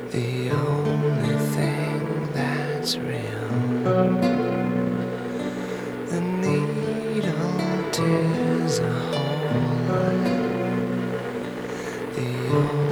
The only thing that's real. The needle tears a hole. The